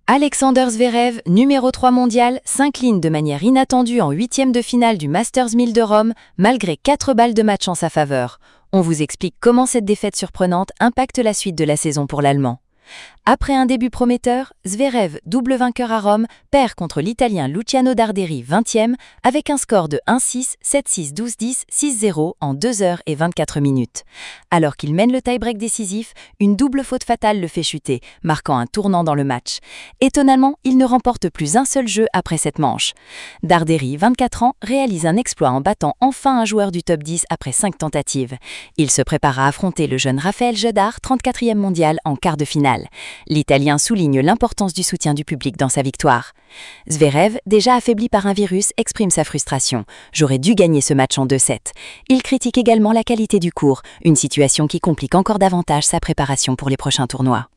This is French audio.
Alexander Zverev, numéro 3 mondial, s'incline de manière inattendue en huitième de finale du Masters 1000 de Rome, malgré 4 balles de match en sa faveur. On vous explique comment cette défaite surprenante impacte la suite de la saison pour l'Allemand. Après un début prometteur, Zverev, double vainqueur à Rome, perd contre l'Italien Luciano Darderi 20e avec un score de 1-6, 7-6, 12-10, 6-0 en 2 heures et 24 minutes. Alors qu'il mène le tie-break décisif, une double faute fatale le fait chuter, marquant un tournant dans le match. Étonnamment, il ne remporte plus un seul jeu après cette manche. Darderi, 24 ans, réalise un exploit en battant enfin un joueur du top 10 après 5 tentatives. Il se prépare à affronter le jeune Rafael Jadar, 34e mondial, en quart de finale. L'Italien souligne l'importance du soutien du public dans sa victoire. Zverev, déjà affaibli par un virus, exprime sa frustration. « J'aurais dû gagner ce match en 2-7 ». Il critique également la qualité du court, une situation qui complique encore davantage sa préparation pour les prochains tournois.